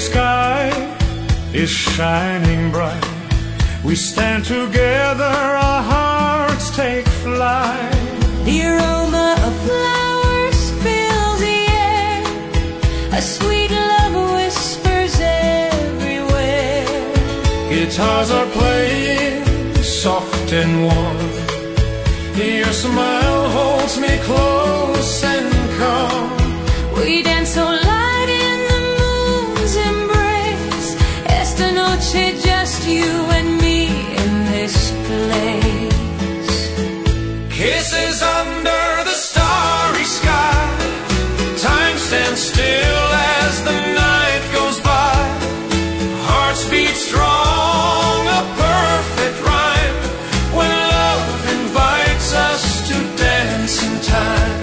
sky is shining bright. We stand together, our hearts take flight. The aroma of flowers fills the air, a sweet love whispers everywhere. Guitars are playing soft and warm. Your smile holds me close and calm. We dance so light in the moon's embrace. Esta noche, just you and me in this place. Kisses under the starry sky. Time stands still as the night goes by. Hearts beat strong, a perfect rhyme. When love invites us to dance in time.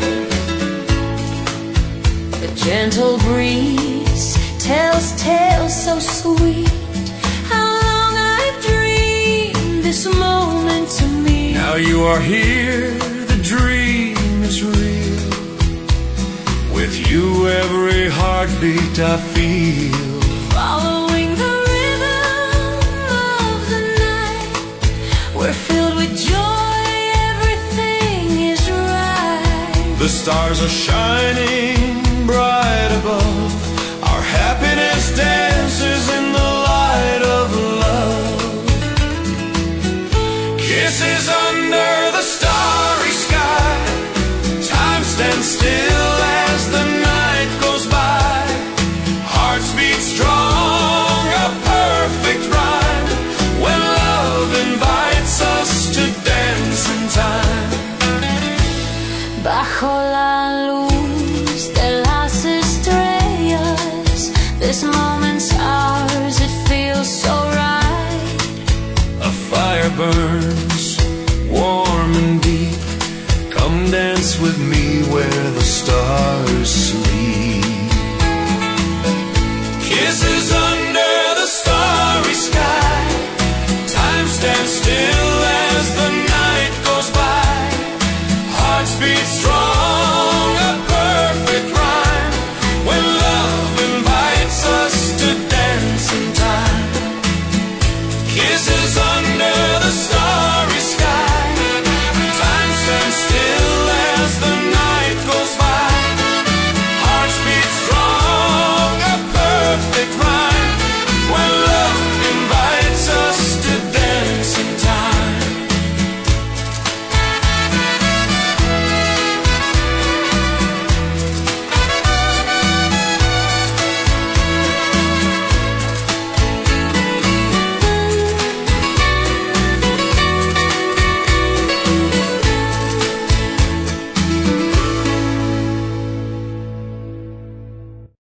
The gentle breeze tells tales so sweet. How long I've dreamed this moment to me. Now you are here, the dream is real. With you every heartbeat I feel. Following the rhythm of the night, we're filled with joy, everything is right. The stars are shining bright above. Our happiness dances in the light of love. Kisses under the starry sky. Time stands still as the night goes by. Hearts beat strong, a perfect rhyme. When love invites us to dance in time. Bajo la luz de las estrellas, this moment's ours, it feels so right. A fire burns warm and deep. Come dance with me where